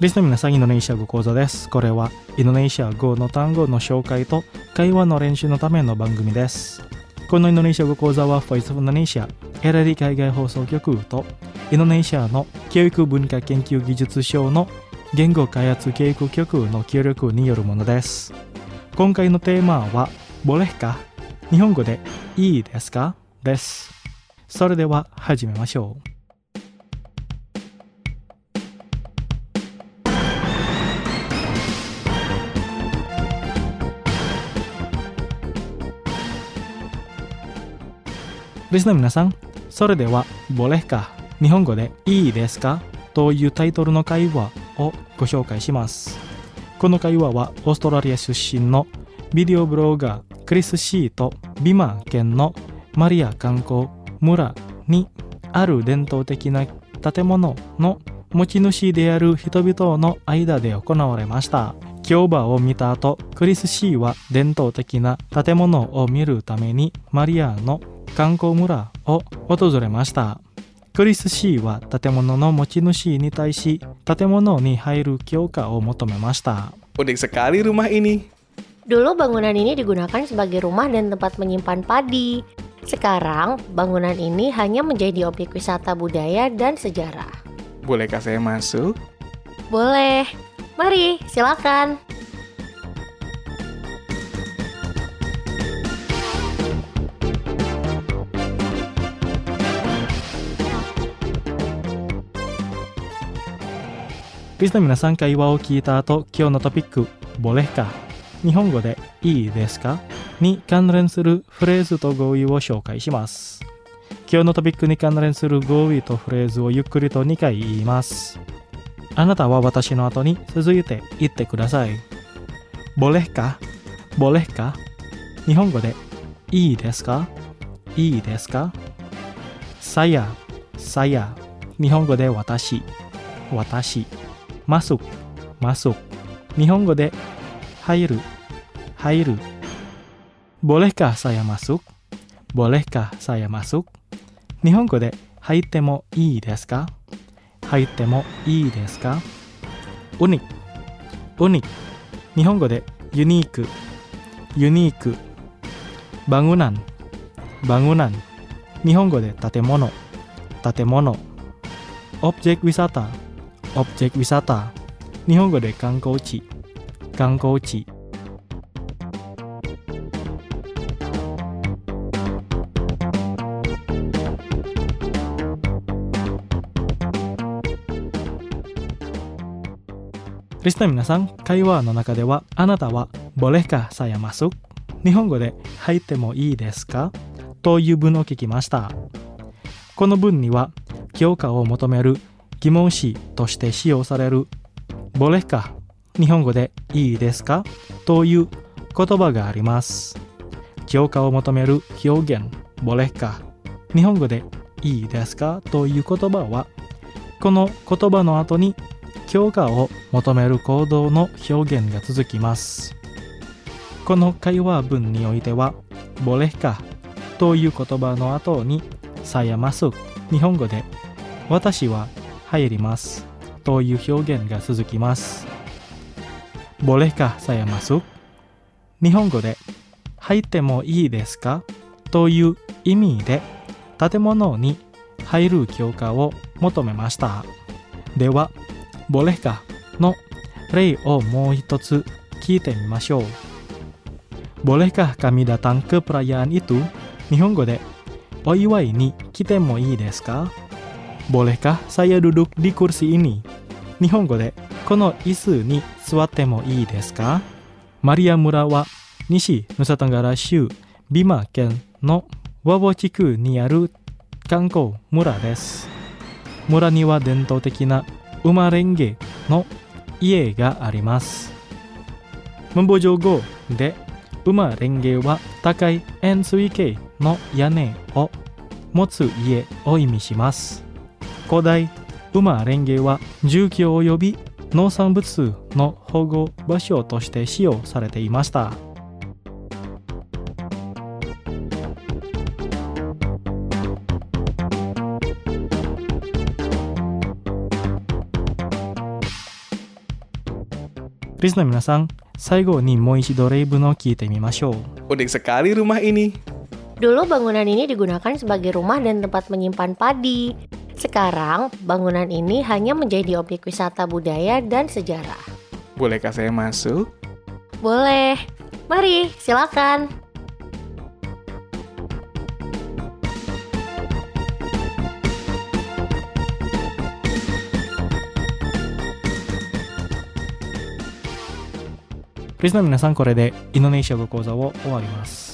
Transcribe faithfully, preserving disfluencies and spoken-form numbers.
リスナー皆さん、インドネシア語講座です。これはインドネシア語の単語の紹介と会話の練習のための番組です。このインドネシア語講座は Voice of Indonesia エラリ海外放送局とインドネシアの教育文化研究技術省の言語開発教育局の協力によるものです。今回のテーマはbolehか、日本語でいいですかです。それでは始めましょう。リスナー皆さん、それではbolehか、日本語でいいですかというタイトルの会話をご紹介します。この会話はオーストラリア出身のビデオブロガークリス・シーとビマー県のマリア観光村にある伝統的な建物の持ち主である人々の間で行われました。教場を見た後、クリス・シーは伝統的な建物を見るためにマリアの観光村を訪れました。クリス・シーは建物の持ち主に対し建物に入る許可を求めました。 Unik sekali rumah ini. Dulu bangunan ini digunakan sebagai rumah dan tempat menyimpan padi. Sekarang bangunan ini hanya menjadi objek wisata budaya dan sejarah. Bolehkah saya masuk? Boleh. Mari, silakan. リスナー皆さん、会話を聞いた後、今日のトピックbolehか、日本語でいいですかに関連するフレーズと語彙を紹介します。今日のトピックに関連する語彙とフレーズをゆっくりとにかい言います。あなたは私の後に続いて言ってください。bolehか、bolehか、日本語でいいですか、いいですか。saya、saya、日本語で私、私。masuk、masuk、日本語で入る、入る。bolehkah saya masuk、bolehkah saya masuk、日本語で入ってもいいですか、入ってもいいですか。unik、unik、日本語でユニーク、ユニーク。bangunan、bangunan、日本語で建物、建物。objek wisata、objek wisata、日本語で観光地、観光地。リスナー皆さん、会話の中ではあなたはbolehkah saya masuk、日本語で入ってもいいですかという文を聞きました。この文には許可を求める疑問詞として使用されるbolehkah、日本語でいいですかという言葉があります。許可を求める表現bolehkah、日本語でいいですかという言葉は、この言葉の後に許可を求める行動の表現が続きます。この会話文においてはbolehkahという言葉の後にsaya masuk、日本語で私は入りますという表現が続きます。bolehkah saya masuk、日本語で入ってもいいですかという意味で建物に入る許可を求めました。ではbolehkahの例をもう一つ聞いてみましょう。bolehkah kami datang ke perayaan itu、日本語でお祝いに来てもいいですか。bolehkah saya duduk di kursi ini、日本語でこの椅子に座ってもいいですか。マリア村は西ヌサタンガラ州ビマ県のワボ地区にある観光村です。村には伝統的な馬レンゲの家があります。文法上語で馬レンゲは高い円錐形の屋根を持つ家を意味します。古代馬レンゲは住居及び農産物の保護場所として使用されていました。 リスナーの皆さん、最後にもう一度例文を聞いてみましょう。 Unik sekali rumah ini. Dulu bangunan ini digunakan sebagai rumah dan tempat menyimpan padi. Sekarang bangunan ini hanya menjadi objek wisata budaya dan sejarah. Bolehkah saya masuk? Boleh. Mari, silakan. Listener の皆さん、これでインドネシア語講座を終わります。